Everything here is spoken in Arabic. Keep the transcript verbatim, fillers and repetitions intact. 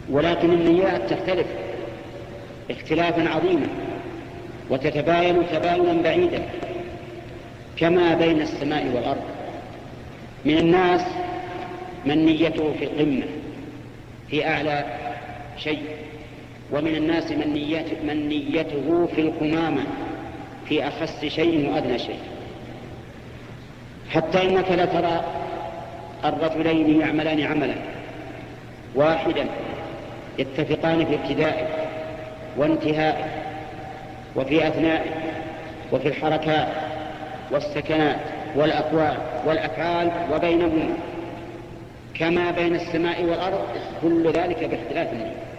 ولكن النيات تختلف اختلافا عظيما وتتباين تباينا بعيدا كما بين السماء والأرض. من الناس من نيته في القمة في أعلى شيء، ومن الناس من نيته, من نيته في القمامة في أخص شيء وأدنى شيء، حتى إنك لا ترى الرجلين يعملان عملا واحدا يتفقان في ابتدائه وانتهائه وفي أثنائه وفي الحركات والسكنات والأقوال والأفعال وبينهما كما بين السماء والأرض، كل ذلك باختلاف النية.